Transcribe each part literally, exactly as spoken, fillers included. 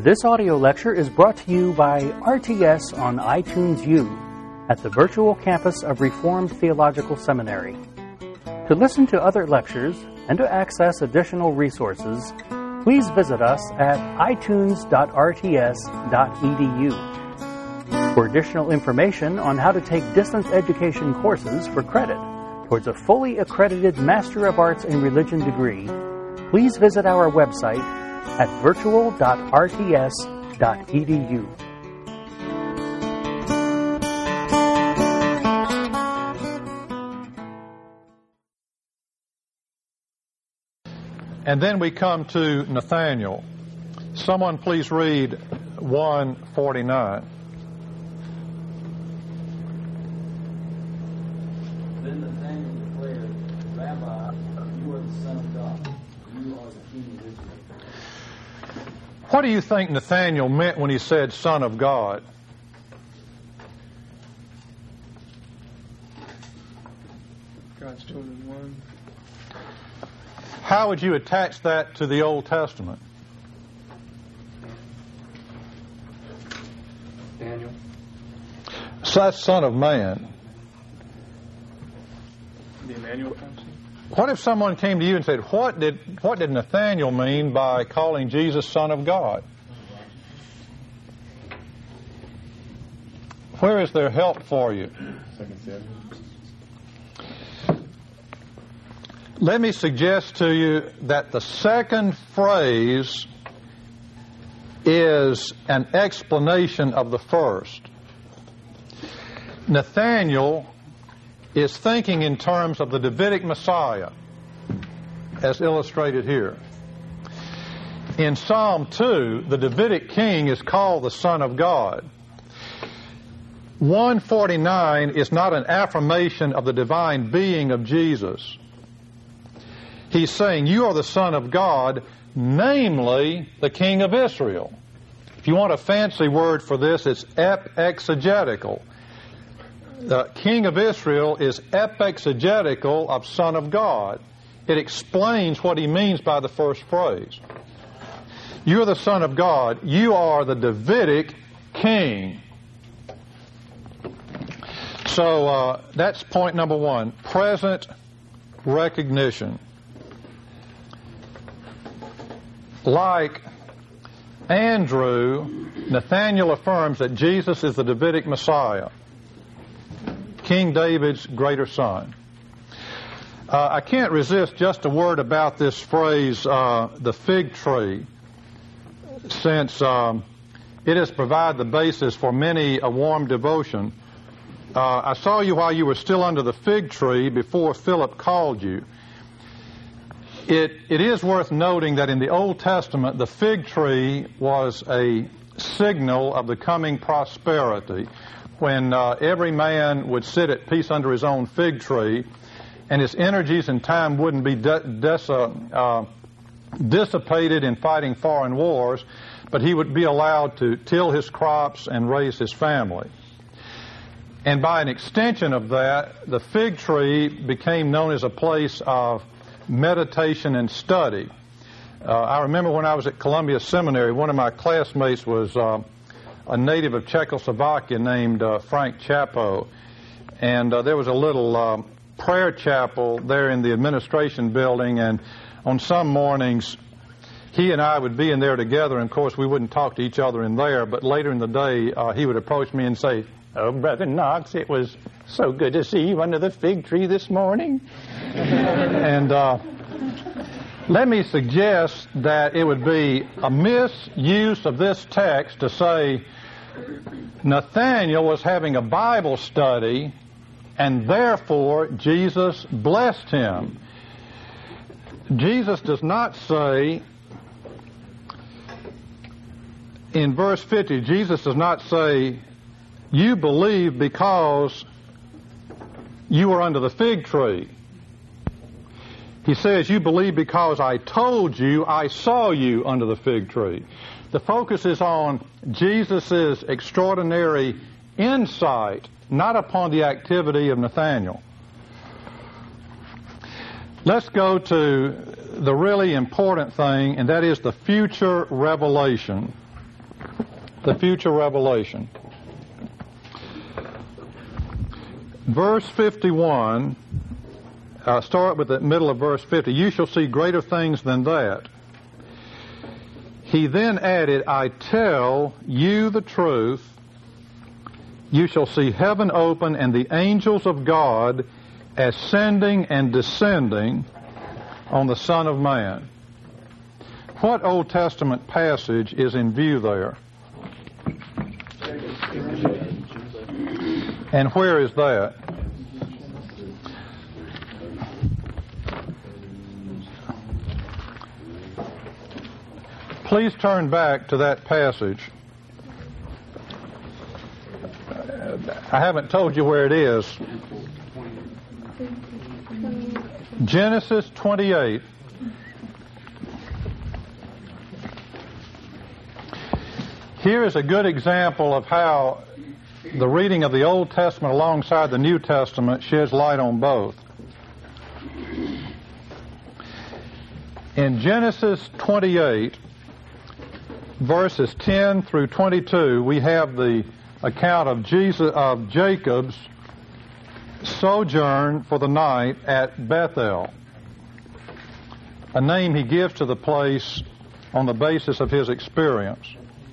This audio lecture is brought to you by R T S on iTunes U at the virtual campus of Reformed Theological Seminary. To listen to other lectures and to access additional resources, please visit us at i tunes dot r t s dot e d u. For additional information on how to take distance education courses for credit towards a fully accredited Master of Arts in Religion degree, please visit our website at virtual dot r t s dot e d u. And then we come to Nathanael. Someone please read one forty-nine. Then Nathanael declared, Rabbi, you are the Son of God. You are the King of Israel. What do you think Nathanael meant when he said Son of God? God's chosen one. How would you attach that to the Old Testament? Daniel. So that's Son of Man. The Emmanuel concept. What if someone came to you and said, what did what did Nathanael mean by calling Jesus Son of God? Where is there help for you? Second Samuel. Let me suggest to you that the second phrase is an explanation of the first. Nathanael is thinking in terms of the Davidic Messiah, as illustrated here. In Psalm two, the Davidic king is called the Son of God. one forty-nine is not an affirmation of the divine being of Jesus. He's saying, you are the Son of God, namely the King of Israel. If you want a fancy word for this, it's ep-exegetical. The King of Israel is ep-exegetical of Son of God. It explains what he means by the first phrase. You are the Son of God. You are the Davidic king. So uh, that's point number one, present recognition. Like Andrew, Nathanael affirms that Jesus is the Davidic Messiah, King David's greater son. Uh, I can't resist just a word about this phrase, uh, the fig tree, since um, it has provided the basis for many a warm devotion. Uh, I saw you while you were still under the fig tree before Philip called you. It, it is worth noting that in the Old Testament, the fig tree was a signal of the coming prosperity. When uh, every man would sit at peace under his own fig tree, and his energies and time wouldn't be de- des- uh, dissipated in fighting foreign wars, but he would be allowed to till his crops and raise his family. And by an extension of that, the fig tree became known as a place of meditation and study. Uh, I remember when I was at Columbia Seminary, one of my classmates was uh, a native of Czechoslovakia named uh, Frank Chapo. And uh, there was a little uh, prayer chapel there in the administration building, and on some mornings he and I would be in there together, and of course we wouldn't talk to each other in there, but later in the day uh, he would approach me and say, "Oh, Brother Knox, it was so good to see you under the fig tree this morning." And uh, let me suggest that it would be a misuse of this text to say Nathanael was having a Bible study and therefore Jesus blessed him. Jesus does not say, in verse fifty, Jesus does not say, you believe because you were under the fig tree. He says, you believe because I told you, I saw you under the fig tree. The focus is on Jesus' extraordinary insight, not upon the activity of Nathanael. Let's go to the really important thing, and that is the future revelation. the future revelation. Verse fifty-one, uh, start with the middle of verse fifty. You shall see greater things than that. He then added, I tell you the truth, you shall see heaven open and the angels of God ascending and descending on the Son of Man. What Old Testament passage is in view there? And where is that? Please turn back to that passage. I haven't told you where it is. Genesis twenty-eight. Here is a good example of how the reading of the Old Testament alongside the New Testament sheds light on both. In Genesis twenty-eight, verses ten through twenty-two, we have the account of Jesus of Jacob's sojourn for the night at Bethel, a name he gives to the place on the basis of his experience.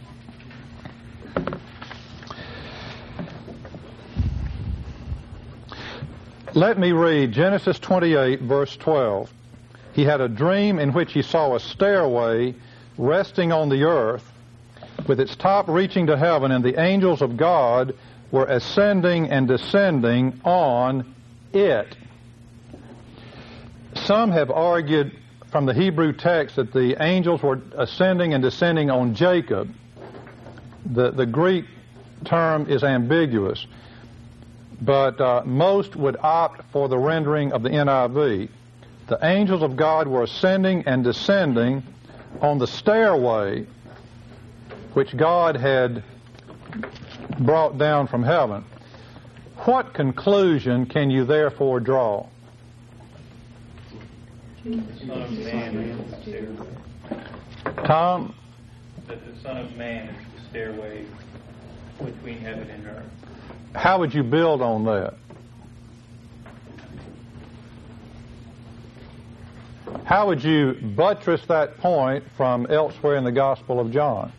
Let me read Genesis twenty-eight, verse twelve. He had a dream in which he saw a stairway resting on the earth, with its top reaching to heaven, and the angels of God were ascending and descending on it. Some have argued from the Hebrew text that the angels were ascending and descending on Jacob. The, the Greek term is ambiguous, but uh, most would opt for the rendering of the N I V. The angels of God were ascending and descending on the stairway which God had brought down from heaven. What conclusion can you therefore draw? The Son of Man is the stairway. Tom? That the Son of Man is the stairway between heaven and earth. How would you build on that? How would you buttress that point from elsewhere in the Gospel of John?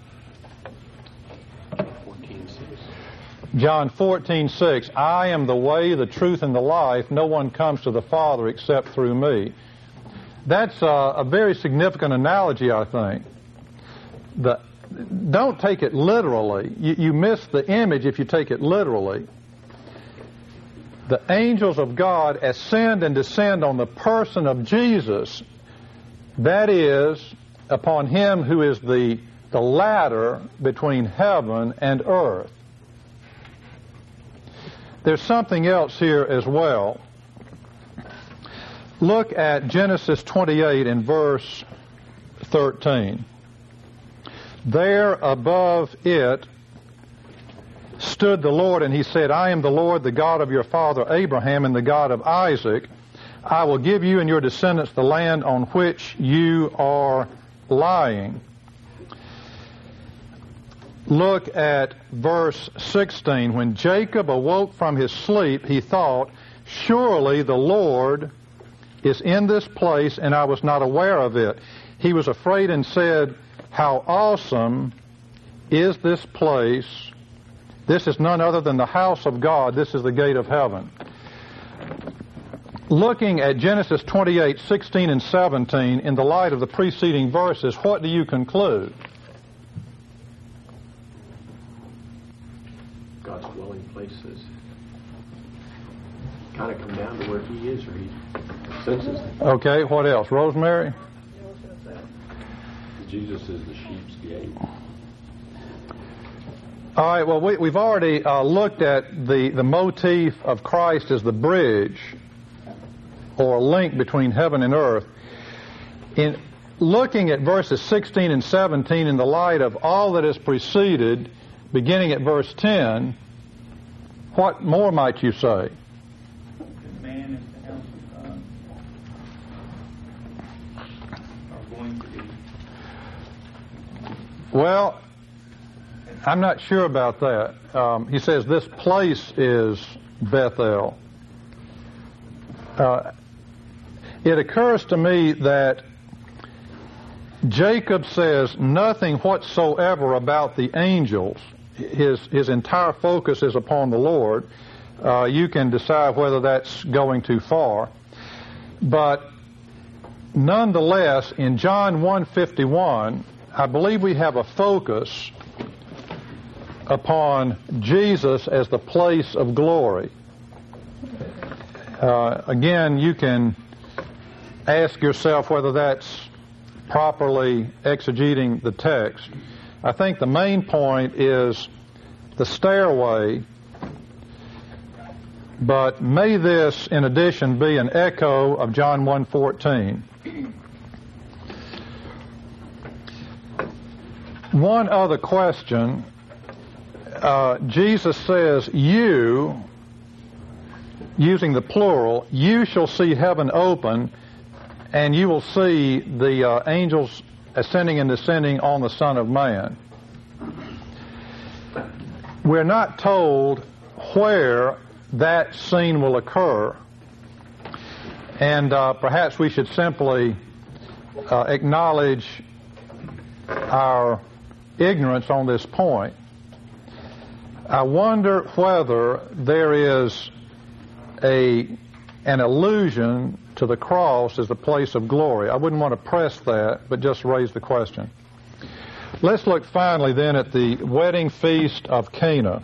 John fourteen six, I am the way, the truth, and the life. No one comes to the Father except through me. That's a, a very significant analogy, I think. The, don't take it literally. You, you miss the image if you take it literally. The angels of God ascend and descend on the person of Jesus. That is, upon him who is the, the ladder between heaven and earth. There's something else here as well. Look at Genesis twenty-eight in verse thirteen. There above it stood the Lord, and he said, I am the Lord, the God of your father Abraham and the God of Isaac. I will give you and your descendants the land on which you are lying. Look at verse sixteen. When Jacob awoke from his sleep, he thought, surely the Lord is in this place, and I was not aware of it. He was afraid and said, how awesome is this place? This is none other than the house of God. This is the gate of heaven. Looking at Genesis twenty-eight, sixteen, and seventeen in the light of the preceding verses, what do you conclude? God's dwelling places kind of come down to where he is, or he senses them. Okay, what else? Rosemary? Jesus is the sheep's gate. All right, well, we, we've already uh, looked at the, the motif of Christ as the bridge or link between heaven and earth. In looking at verses sixteen and seventeen in the light of all that has preceded, beginning at verse ten, what more might you say? That man is the house of God. Or going to be. Well, I'm not sure about that. Um, he says this place is Bethel. Uh, it occurs to me that Jacob says nothing whatsoever about the angels. His his entire focus is upon the Lord. Uh, you can decide whether that's going too far. But nonetheless, in John one fifty-one, I believe we have a focus upon Jesus as the place of glory. Uh, again, you can ask yourself whether that's properly exegeting the text. I think the main point is the stairway, but may this, in addition, be an echo of John one fourteen. One other question. Uh, Jesus says, you, using the plural, you shall see heaven open, and you will see the uh, angels ascending and descending on the Son of Man. We're not told where that scene will occur, and uh, perhaps we should simply uh, acknowledge our ignorance on this point. I wonder whether there is a an allusion to the cross as the place of glory. I wouldn't want to press that, but just raise the question. Let's look finally then at the wedding feast of Cana.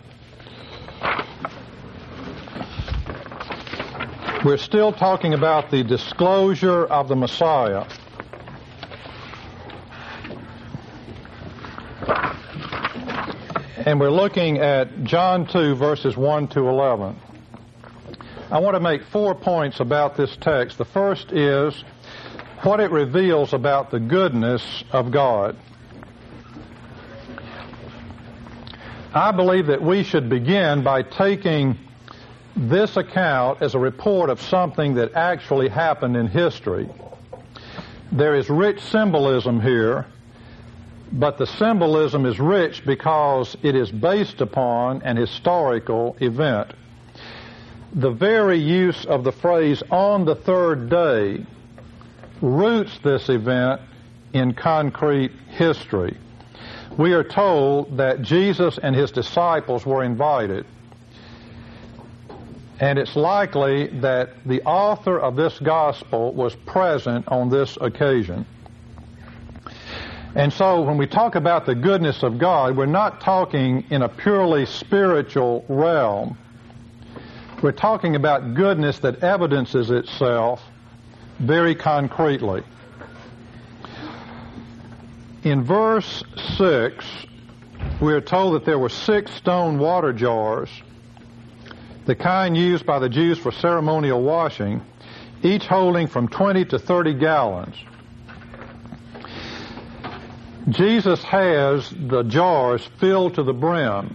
We're still talking about the disclosure of the Messiah. And we're looking at John two, verses one to eleven. I want to make four points about this text. The first is what it reveals about the goodness of God. I believe that we should begin by taking this account as a report of something that actually happened in history. There is rich symbolism here, but the symbolism is rich because it is based upon an historical event. The very use of the phrase on the third day roots this event in concrete history. We are told that Jesus and his disciples were invited. And it's likely that the author of this gospel was present on this occasion. And so when we talk about the goodness of God, we're not talking in a purely spiritual realm. We're talking about goodness that evidences itself very concretely. In verse six, we are told that there were six stone water jars, the kind used by the Jews for ceremonial washing, each holding from twenty to thirty gallons. Jesus has the jars filled to the brim.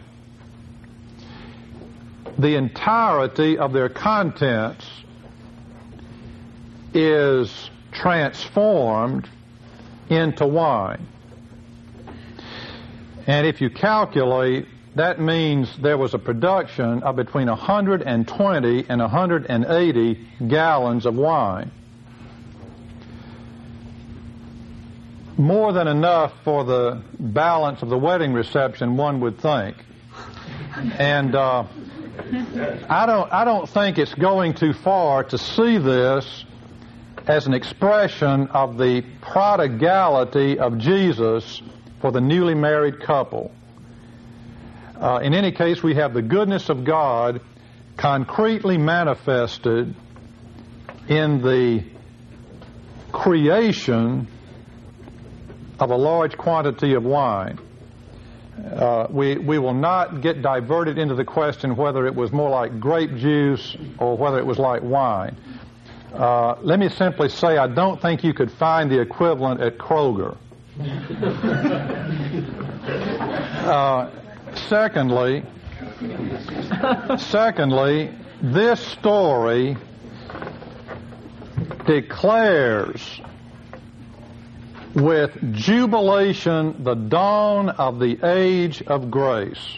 The entirety of their contents is transformed into wine. And if you calculate, that means there was a production of between one hundred twenty and one hundred eighty gallons of wine. More than enough for the balance of the wedding reception, one would think. And uh, I don't, I don't think it's going too far to see this as an expression of the prodigality of Jesus for the newly married couple. Uh, in any case, we have the goodness of God concretely manifested in the creation of a large quantity of wine. Uh, we, we will not get diverted into the question whether it was more like grape juice or whether it was like wine. Uh, let me simply say I don't think you could find the equivalent at Kroger. uh, secondly, secondly, this story declares with jubilation the dawn of the age of grace.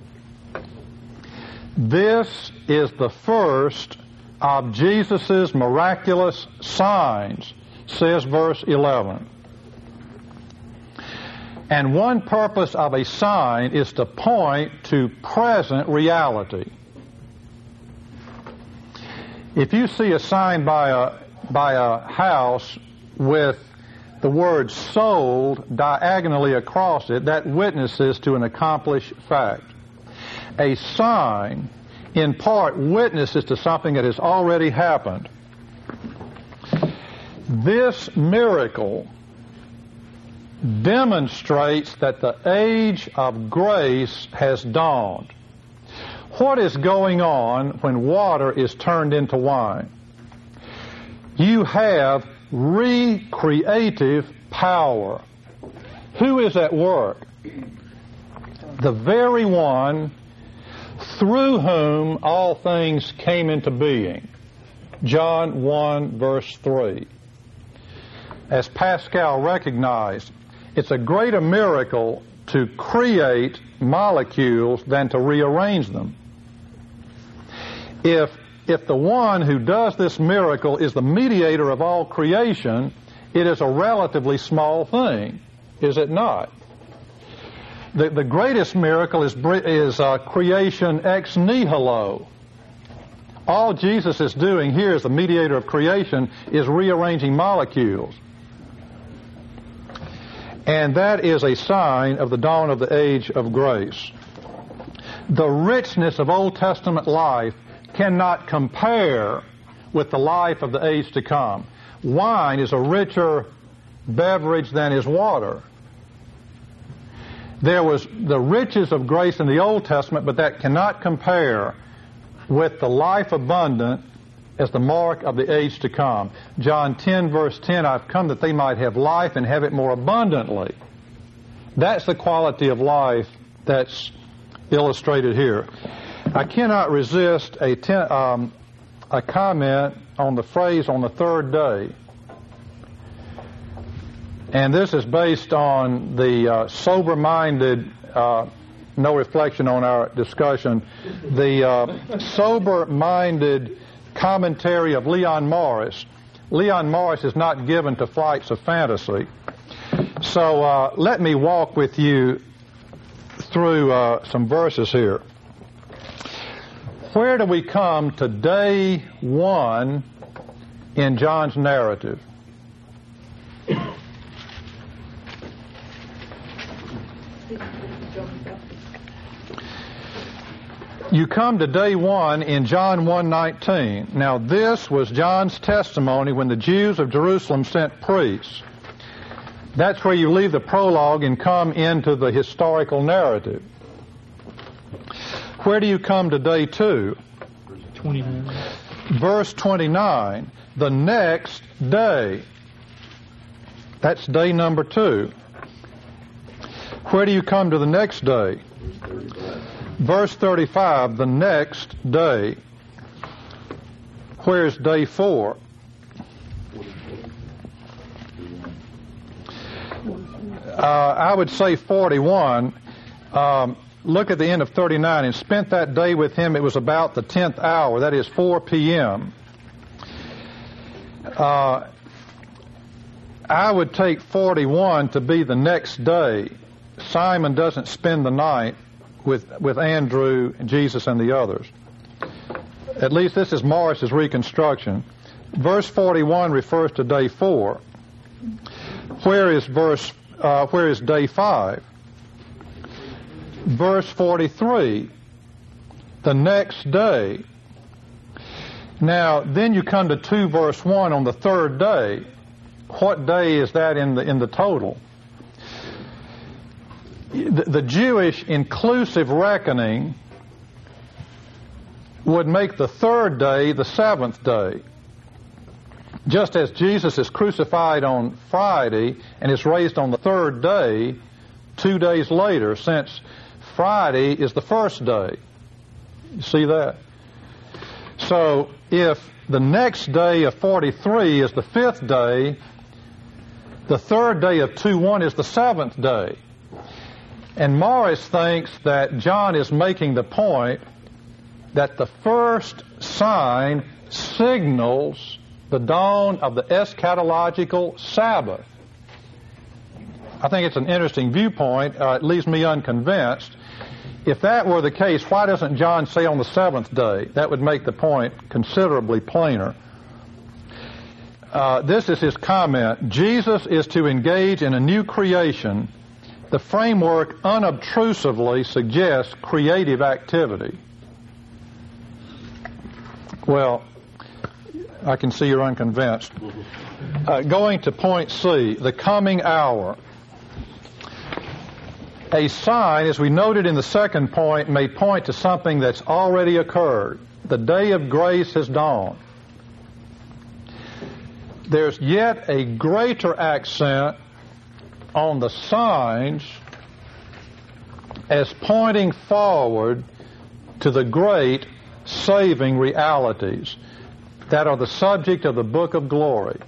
This is the first of Jesus' miraculous signs, says verse eleven. And one purpose of a sign is to point to present reality. If you see a sign by a, by a house with the word sold diagonally across it, that witnesses to an accomplished fact. A sign, in part, witnesses to something that has already happened. This miracle demonstrates that the age of grace has dawned. What is going on when water is turned into wine? You have recreative power. Who is at work? The very one through whom all things came into being. John one, verse three. As Pascal recognized, it's a greater miracle to create molecules than to rearrange them. If If the one who does this miracle is the mediator of all creation, it is a relatively small thing, is it not? The, the greatest miracle is, is uh, creation ex nihilo. All Jesus is doing here as the mediator of creation is rearranging molecules. And that is a sign of the dawn of the age of grace. The richness of Old Testament life cannot compare with the life of the age to come. Wine is a richer beverage than is water. There was the riches of grace in the Old Testament, but that cannot compare with the life abundant as the mark of the age to come. John ten, verse ten, I've come that they might have life and have it more abundantly. That's the quality of life that's illustrated here. I cannot resist a, ten, um, a comment on the phrase on the third day. And this is based on the uh, sober-minded, uh, no reflection on our discussion, the uh, sober-minded commentary of Leon Morris. Leon Morris is not given to flights of fantasy. So uh, let me walk with you through uh, some verses here. Where do we come to day one in John's narrative? You come to day one in John one nineteen. Now this was John's testimony when the Jews of Jerusalem sent priests. That's where you leave the prologue and come into the historical narrative. Where do you come to day two? twenty-nine. Verse twenty-nine. The next day. That's day number two. Where do you come to the next day? Verse thirty-five, the next day. Where's day four? Uh, I would say forty-one. Um, look at the end of thirty-nine. And spent that day with him, it was about the tenth hour, that is four p.m. Uh, I would take forty-one to be the next day. Simon doesn't spend the night with with Andrew, Jesus, and the others. At least this is Morris's reconstruction. Verse forty-one refers to day four. Where is verse? Uh, where is day five? Verse forty-three. The next day. Now, then you come to two verse one on the third day. What day is that in the in the total? The, the Jewish inclusive reckoning would make the third day the seventh day. Just as Jesus is crucified on Friday and is raised on the third day, two days later, since Friday is the first day. You see that? So if the next day of forty-three is the fifth day, The third day of two one is the seventh day. And Morris thinks that John is making the point that the first sign signals the dawn of the eschatological Sabbath. I think it's an interesting viewpoint. Uh, it leaves me unconvinced. If that were the case, why doesn't John say on the seventh day? That would make the point considerably plainer. Uh, this is his comment. Jesus is to engage in a new creation. The framework unobtrusively suggests creative activity. Well, I can see you're unconvinced. Uh, going to point C, the coming hour. A sign, as we noted in the second point, may point to something that's already occurred. The day of grace has dawned. There's yet a greater accent on the signs as pointing forward to the great saving realities that are the subject of the book of glory.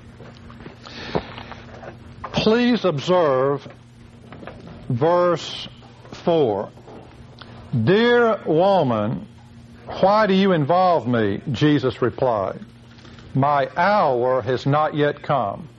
Please observe verse four. Dear woman, why do you involve me? Jesus replied, my hour has not yet come.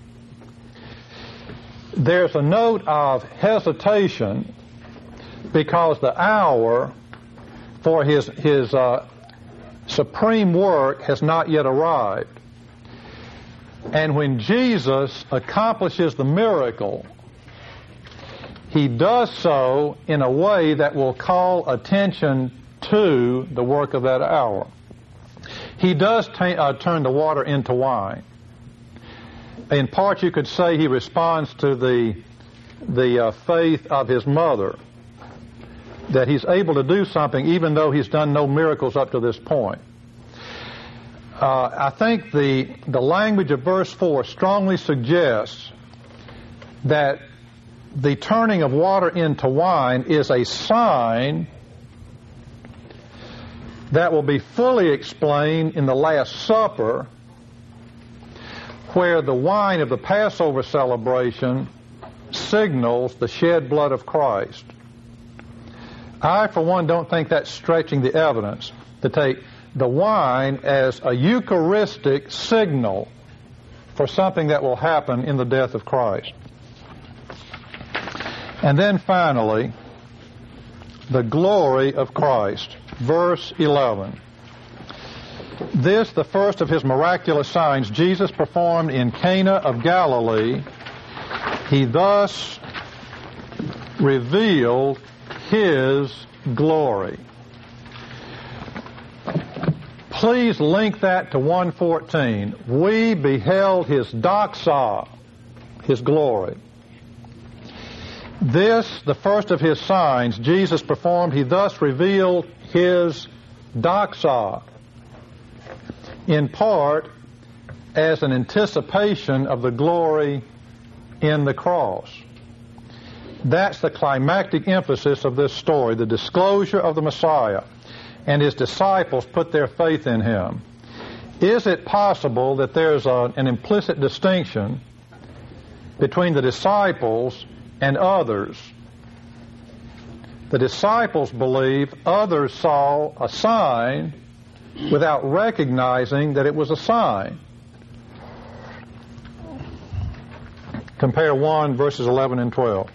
There's a note of hesitation because the hour for his, his uh, supreme work has not yet arrived. And when Jesus accomplishes the miracle, he does so in a way that will call attention to the work of that hour. He does t- uh, turn the water into wine. In part, you could say he responds to the, the uh, faith of his mother, that he's able to do something even though he's done no miracles up to this point. Uh, I think the, the language of verse four strongly suggests that the turning of water into wine is a sign that will be fully explained in the Last Supper, where the wine of the Passover celebration signals the shed blood of Christ. I, for one, don't think that's stretching the evidence to take the wine as a Eucharistic signal for something that will happen in the death of Christ. And then finally, the glory of Christ. Verse eleven. This, the first of his miraculous signs, Jesus performed in Cana of Galilee. He thus revealed his glory. Please link that to one fourteen. We beheld his doxa, his glory. This, the first of his signs, Jesus performed. He thus revealed his doxa, in part as an anticipation of the glory in the cross. That's the climactic emphasis of this story, the disclosure of the Messiah, and his disciples put their faith in him. Is it possible that there's a, an implicit distinction between the disciples and others? The disciples believe, others saw a sign without recognizing that it was a sign. Compare one, verses eleven and twelve.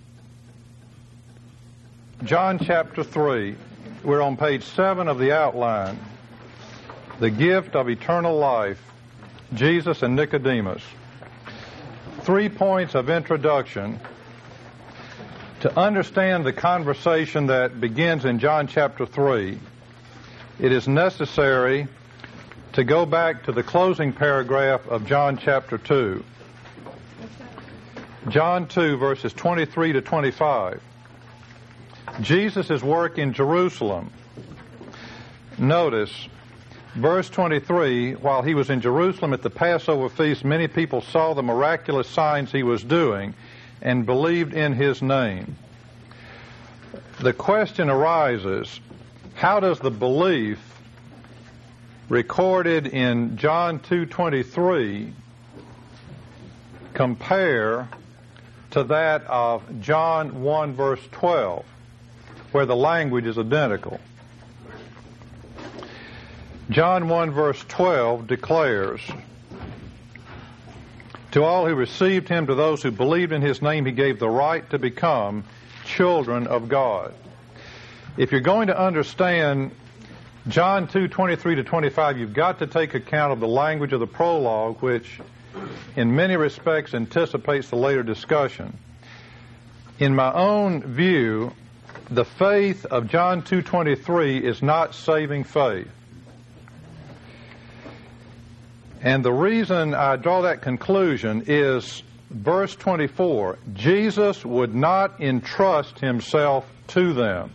John chapter three. We're on page seven of the outline. The gift of eternal life. Jesus and Nicodemus. Three points of introduction. To understand the conversation that begins in John chapter three, it is necessary to go back to the closing paragraph of John chapter two. John two, verses twenty-three to twenty-five. Jesus' work in Jerusalem. Notice, verse twenty-three, while he was in Jerusalem at the Passover feast, many people saw the miraculous signs he was doing and believed in his name. The question arises, how does the belief recorded in John two twenty-three compare to that of John one, verse twelve, where the language is identical. John one, verse twelve declares, "To all who received him, to those who believed in his name, he gave the right to become children of God." If you're going to understand John two, twenty-three to twenty-five, you've got to take account of the language of the prologue, which in many respects anticipates the later discussion. In my own view, the faith of John two twenty-three is not saving faith. And the reason I draw that conclusion is verse twenty-four. Jesus would not entrust himself to them.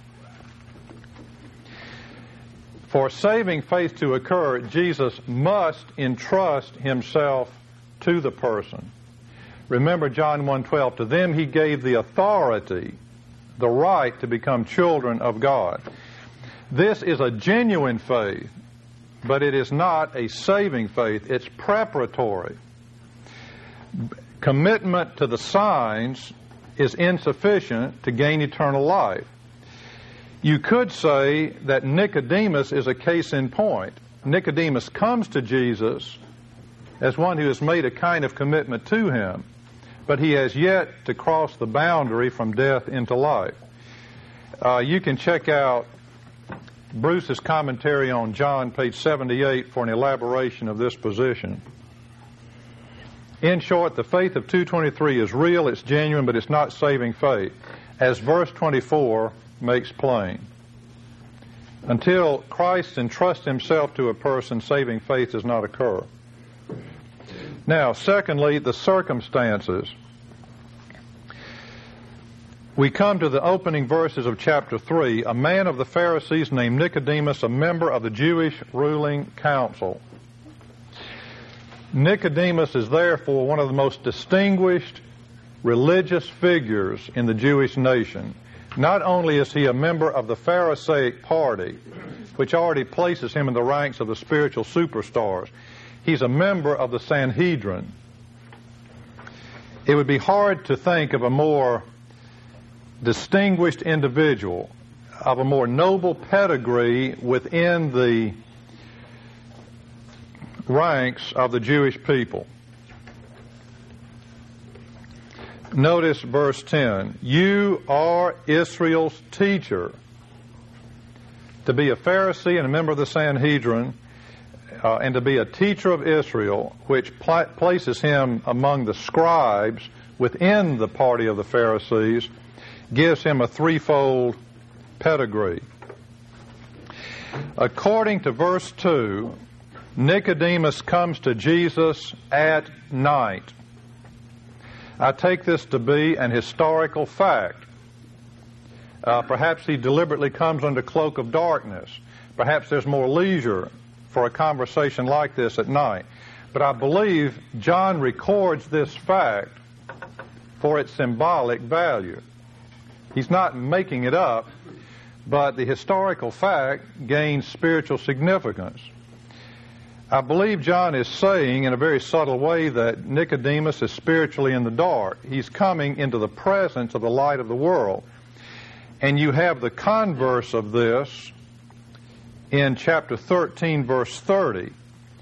For saving faith to occur, Jesus must entrust himself to the person. Remember John one twelve, to them he gave the authority, the right to become children of God. This is a genuine faith, but it is not a saving faith. It's preparatory. Commitment to the signs is insufficient to gain eternal life. You could say that Nicodemus is a case in point. Nicodemus comes to Jesus as one who has made a kind of commitment to him, but he has yet to cross the boundary from death into life. Uh, you can check out Bruce's commentary on John, page seventy-eight, for an elaboration of this position. In short, the faith of two twenty-three is real, it's genuine, but it's not saving faith, as verse twenty-four makes plain. Until Christ entrusts himself to a person, saving faith does not occur. Now, secondly, the circumstances. We come to the opening verses of chapter three. A man of the Pharisees named Nicodemus, a member of the Jewish ruling council. Nicodemus is therefore one of the most distinguished religious figures in the Jewish nation. Not only is he a member of the Pharisaic party, which already places him in the ranks of the spiritual superstars, he's a member of the Sanhedrin. It would be hard to think of a more distinguished individual, of a more noble pedigree within the ranks of the Jewish people. Notice verse ten. You are Israel's teacher. To be a Pharisee and a member of the Sanhedrin, uh, and to be a teacher of Israel, which pl- places him among the scribes within the party of the Pharisees, gives him a threefold pedigree. According to verse two, Nicodemus comes to Jesus at night. I take this to be an historical fact. Uh, perhaps he deliberately comes under cloak of darkness. Perhaps there's more leisure for a conversation like this at night. But I believe John records this fact for its symbolic value. He's not making it up, but the historical fact gains spiritual significance. I believe John is saying in a very subtle way that Nicodemus is spiritually in the dark. He's coming into the presence of the light of the world. And you have the converse of this in chapter thirteen, verse thirty,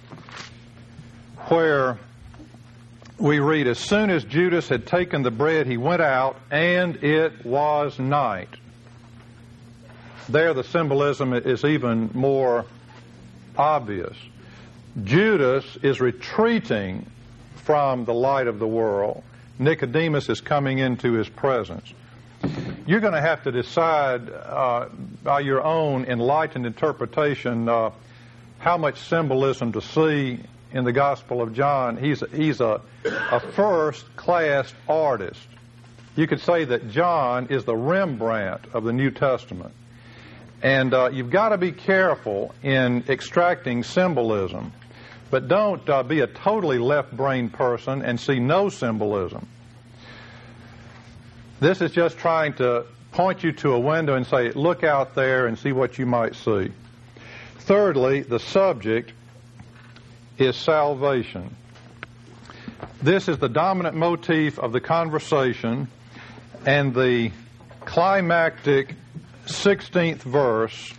where we read, as soon as Judas had taken the bread, he went out, and it was night. There the symbolism is even more obvious. Judas is retreating from the light of the world. Nicodemus is coming into his presence. You're going to have to decide uh, by your own enlightened interpretation uh, how much symbolism to see in the Gospel of John. He's, he's a, a first-class artist. You could say that John is the Rembrandt of the New Testament. And uh, you've got to be careful in extracting symbolism. But don't uh, be a totally left-brained person and see no symbolism. This is just trying to point you to a window and say, look out there and see what you might see. Thirdly, the subject is salvation. This is the dominant motif of the conversation, and the climactic sixteenth verse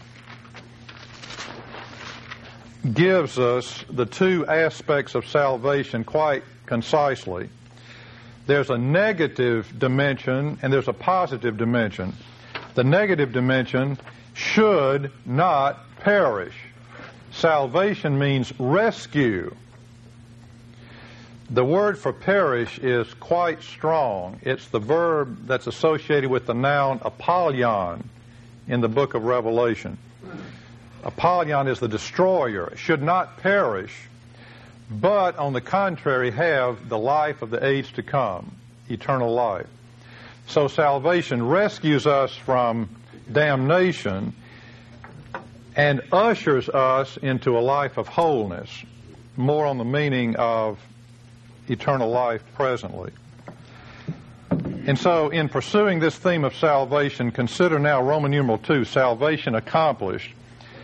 gives us the two aspects of salvation quite concisely. There's a negative dimension and there's a positive dimension. The negative dimension should not perish. Salvation means rescue. The word for perish is quite strong. It's the verb that's associated with the noun apollyon in the book of Revelation. Apollyon is the destroyer. It should not perish, but on the contrary have the life of the age to come, eternal life. So salvation rescues us from damnation and ushers us into a life of wholeness. More on the meaning of eternal life presently. And so in pursuing this theme of salvation, consider now Roman numeral two, salvation accomplished.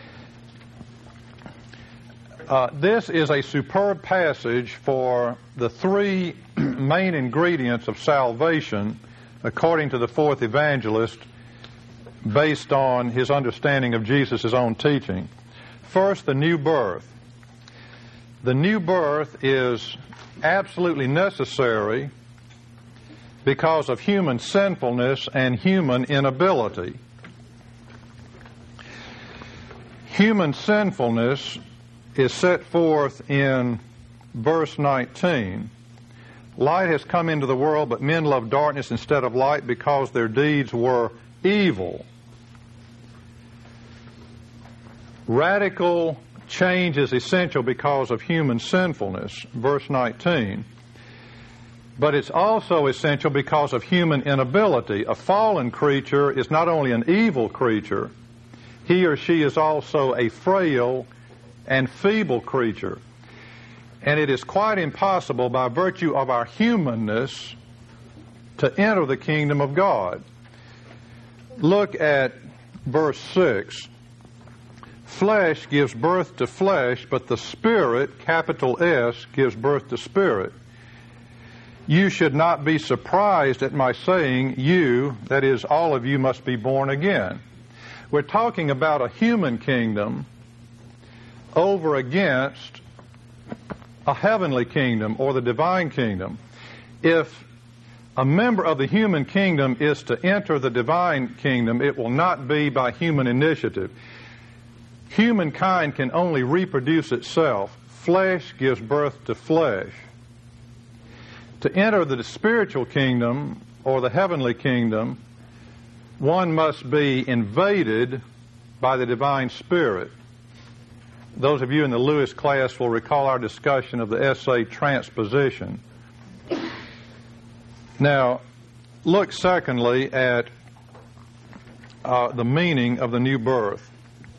Uh, this is a superb passage for the three main ingredients of salvation according to the fourth evangelist based on his understanding of Jesus' own teaching. First, the new birth. The new birth is absolutely necessary because of human sinfulness and human inability. Human sinfulness is set forth in verse nineteen. Light has come into the world, but men love darkness instead of light because their deeds were evil. Radical change is essential because of human sinfulness, verse nineteen. But it's also essential because of human inability. A fallen creature is not only an evil creature, he or she is also a frail and feeble creature. And it is quite impossible by virtue of our humanness to enter the kingdom of God. Look at verse six. Flesh gives birth to flesh, but the Spirit, capital S, gives birth to spirit. You should not be surprised at my saying, you, that is, all of you, must be born again. We're talking about a human kingdom over against a heavenly kingdom or the divine kingdom. If a member of the human kingdom is to enter the divine kingdom, it will not be by human initiative. Humankind can only reproduce itself. Flesh gives birth to flesh. To enter the spiritual kingdom or the heavenly kingdom, one must be invaded by the divine Spirit. Those of you in the Lewis class will recall our discussion of the essay Transposition. Now, look secondly at uh, the meaning of the new birth.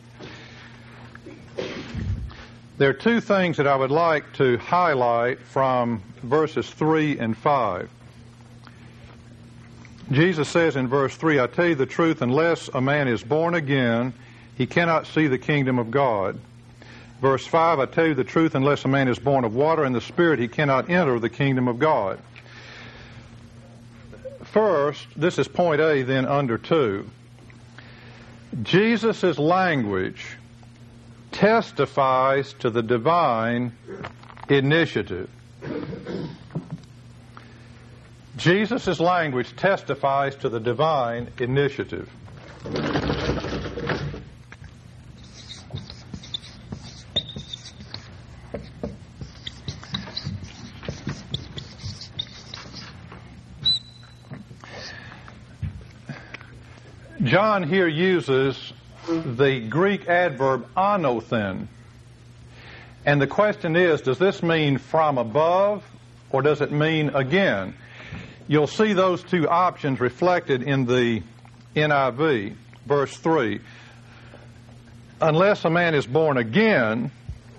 There are two things that I would like to highlight from verses three and five. Jesus says in verse three, I tell you the truth, unless a man is born again, he cannot see the kingdom of God. Verse five, I tell you the truth, unless a man is born of water and the Spirit, he cannot enter the kingdom of God. First, this is point A, then under two. Jesus' language testifies to the divine initiative. Jesus' language testifies to the divine initiative. John here uses the Greek adverb anothen. And the question is, does this mean from above or does it mean again? You'll see those two options reflected in the N I V, verse three. Unless a man is born again,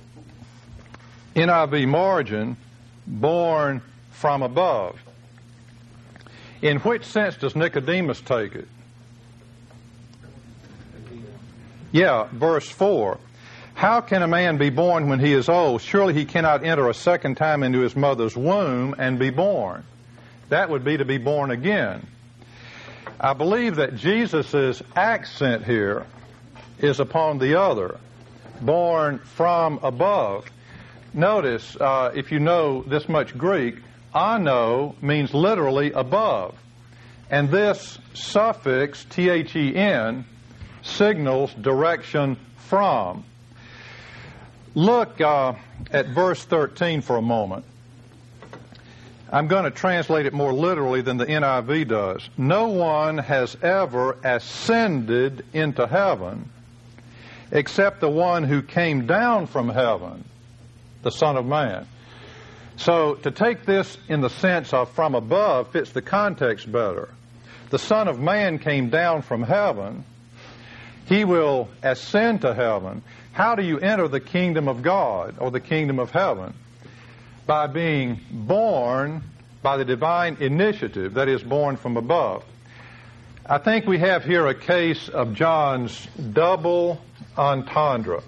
N I V margin, born from above. In which sense does Nicodemus take it? Yeah, verse four. How can a man be born when he is old? Surely he cannot enter a second time into his mother's womb and be born. That would be to be born again. I believe that Jesus' accent here is upon the other, born from above. Notice, uh, if you know this much Greek, ano means literally above. And this suffix, T H E N, signals direction from. Look uh, at verse thirteen for a moment. I'm going to translate it more literally than the N I V does. No one has ever ascended into heaven except the one who came down from heaven, the Son of Man. So to take this in the sense of from above fits the context better. The Son of Man came down from heaven. He will ascend to heaven. How do you enter the kingdom of God or the kingdom of heaven? By being born by the divine initiative, that is, born from above. I think we have here a case of John's double entendre.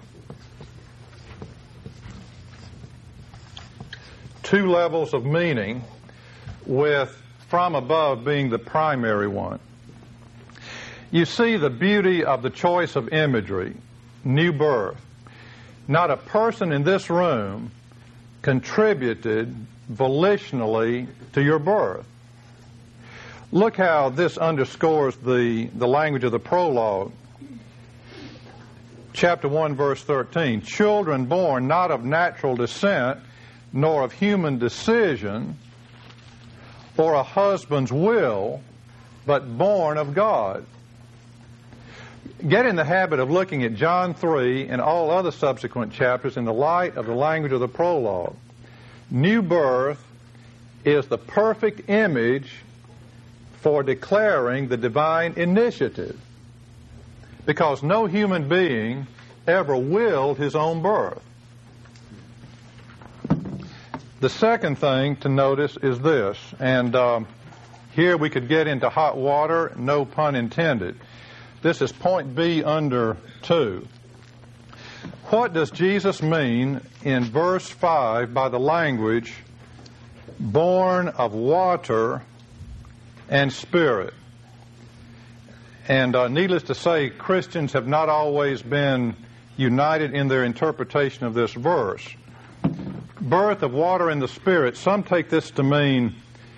Two levels of meaning, with from above being the primary one. You see the beauty of the choice of imagery, new birth. Not a person in this room contributed volitionally to your birth. Look how this underscores the, the language of the prologue. Chapter one, verse thirteen. Children born not of natural descent, nor of human decision, or a husband's will, but born of God. Get in the habit of looking at John three and all other subsequent chapters in the light of the language of the prologue. New birth is the perfect image for declaring the divine initiative, because no human being ever willed his own birth. The second thing to notice is this, and um, here we could get into hot water, no pun intended. This is point B under two. What does Jesus mean in verse five by the language, born of water and spirit? And uh, needless to say, Christians have not always been united in their interpretation of this verse. Birth of water and the Spirit, some take this to mean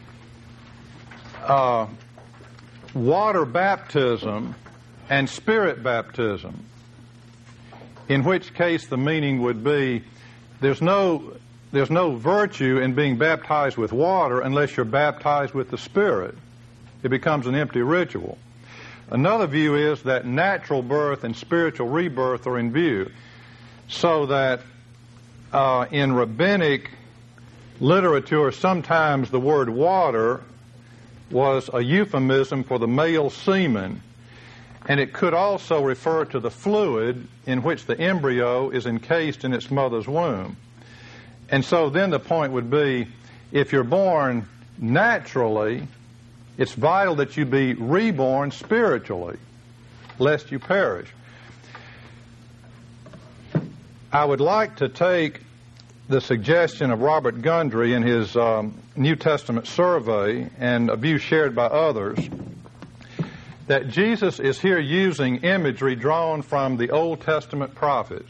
uh, water baptism and Spirit baptism, in which case the meaning would be there's no, there's no virtue in being baptized with water unless you're baptized with the Spirit. It becomes an empty ritual. Another view is that natural birth and spiritual rebirth are in view, so that uh, in rabbinic literature, sometimes the word water was a euphemism for the male semen, and it could also refer to the fluid in which the embryo is encased in its mother's womb. And so then the point would be, if you're born naturally, it's vital that you be reborn spiritually, lest you perish. I would like to take the suggestion of Robert Gundry in his um, New Testament survey, and a view shared by others, that Jesus is here using imagery drawn from the Old Testament prophets.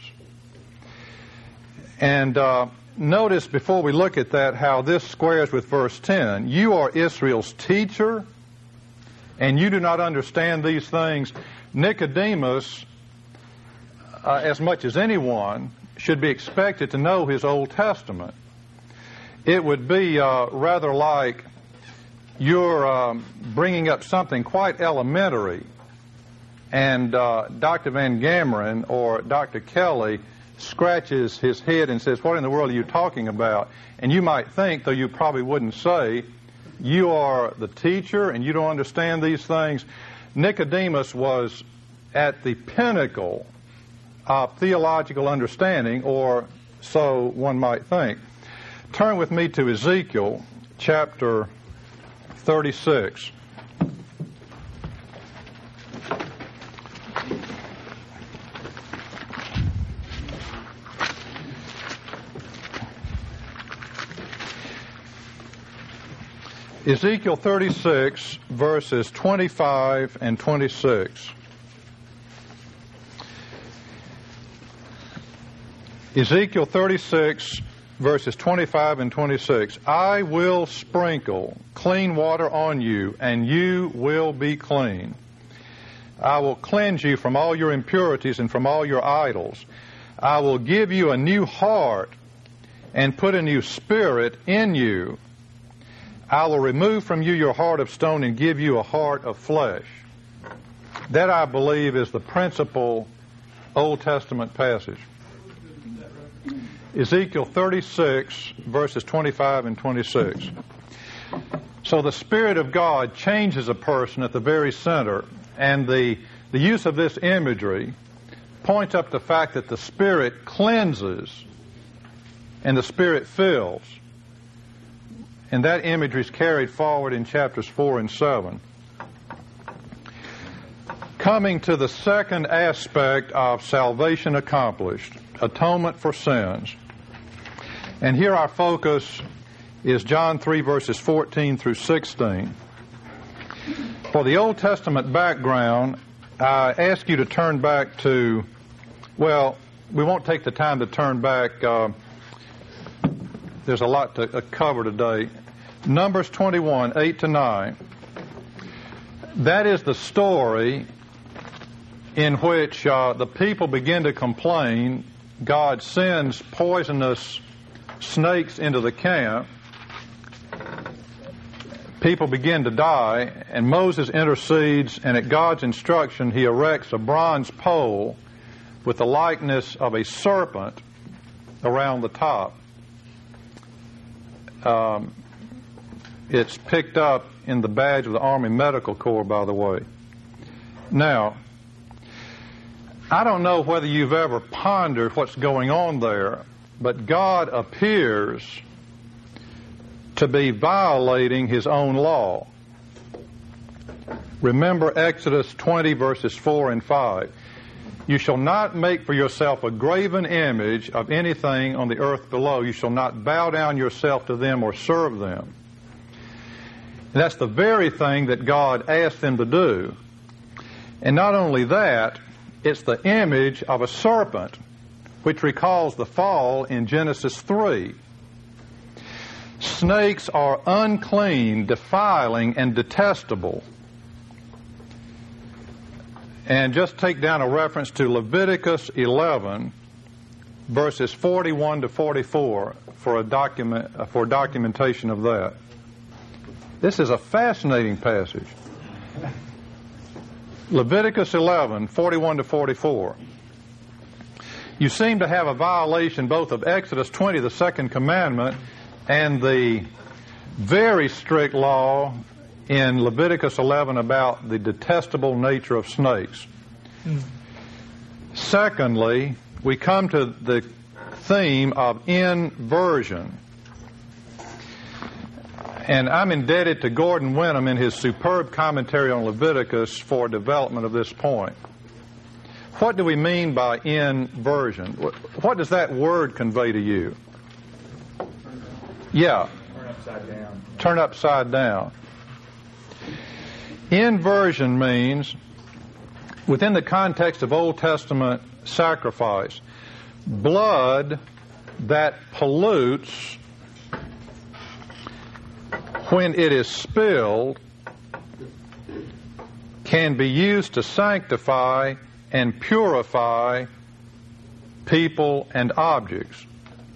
And uh, notice, before we look at that, how this squares with verse ten. You are Israel's teacher, and you do not understand these things. Nicodemus, uh, as much as anyone, should be expected to know his Old Testament. It would be uh, rather like you're um, bringing up something quite elementary, and uh, Doctor Van Gameren or Doctor Kelly scratches his head and says, what in the world are you talking about? And you might think, though you probably wouldn't say, you are the teacher and you don't understand these things. Nicodemus was at the pinnacle of theological understanding, or so one might think. Turn with me to Ezekiel chapter thirty-six. Ezekiel thirty-six, verses twenty-five and twenty-six. Ezekiel thirty-six, verses twenty-five and twenty-six. I will sprinkle clean water on you, and you will be clean. I will cleanse you from all your impurities and from all your idols. I will give you a new heart and put a new spirit in you. I will remove from you your heart of stone and give you a heart of flesh. That, I believe, is the principal Old Testament passage. Ezekiel thirty-six, verses twenty-five and twenty-six. So the Spirit of God changes a person at the very center, and the, the use of this imagery points up the fact that the Spirit cleanses and the Spirit fills. And that imagery is carried forward in chapters four and seven. Coming to the second aspect of salvation accomplished, atonement for sins. And here our focus is John three, verses fourteen through sixteen. For the Old Testament background, I ask you to turn back to, well, we won't take the time to turn back. Uh, there's a lot to uh, cover today. Numbers twenty-one, eight to nine. That is the story in which uh, the people begin to complain. God sends poisonous snakes into the camp. People begin to die, and Moses intercedes, and at God's instruction, he erects a bronze pole with the likeness of a serpent around the top. Um, it's picked up in the badge of the Army Medical Corps, by the way. Now, I don't know whether you've ever pondered what's going on there, but God appears to be violating his own law. Remember Exodus twenty, verses four and five. You shall not make for yourself a graven image of anything on the earth below. You shall not bow down yourself to them or serve them. And that's the very thing that God asked them to do. And not only that, it's the image of a serpent, which recalls the fall in Genesis three. Snakes are unclean, defiling, and detestable. And just take down a reference to Leviticus eleven, verses forty-one to forty-four for a document for documentation of that. This is a fascinating passage. Leviticus eleven, forty-one to forty-four. You seem to have a violation both of Exodus twenty, the second commandment, and the very strict law in Leviticus eleven about the detestable nature of snakes. Mm. Secondly, we come to the theme of inversion. And I'm indebted to Gordon Wenham in his superb commentary on Leviticus for development of this point. What do we mean by inversion? What does that word convey to you? Yeah. Turn upside down. Turn upside down. Inversion means, within the context of Old Testament sacrifice, blood that pollutes, when it is spilled, can be used to sanctify and purify people and objects.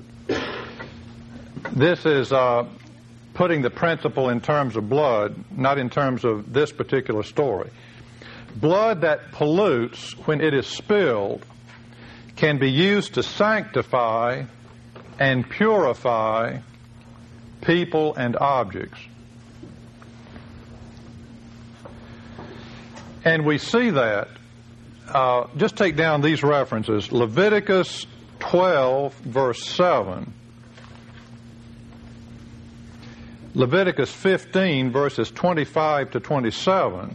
This is uh, putting the principle in terms of blood, not in terms of this particular story. Blood that pollutes, when it is spilled, can be used to sanctify and purify people and objects. And we see that. Uh, just take down these references. Leviticus twelve, verse seven. Leviticus fifteen, verses twenty-five to twenty-seven.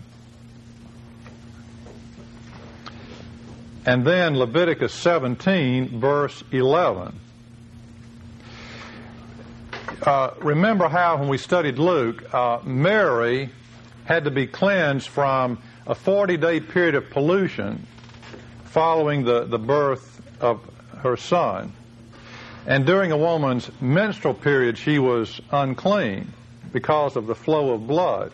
And then Leviticus seventeen, verse eleven. Uh, remember how when we studied Luke, uh, Mary had to be cleansed from a forty-day period of pollution following the, the birth of her son. And during a woman's menstrual period, she was unclean because of the flow of blood.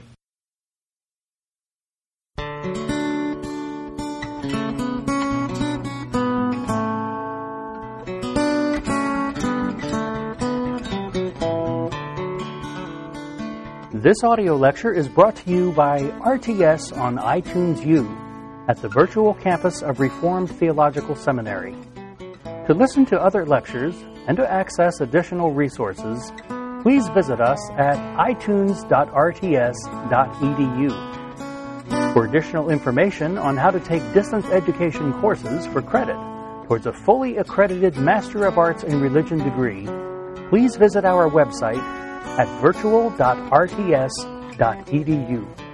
This audio lecture is brought to you by R T S on iTunes U at the virtual campus of Reformed Theological Seminary. To listen to other lectures and to access additional resources, please visit us at i tunes dot r t s dot e d u. For additional information on how to take distance education courses for credit towards a fully accredited Master of Arts in Religion degree, please visit our website at virtual dot r t s dot e d u.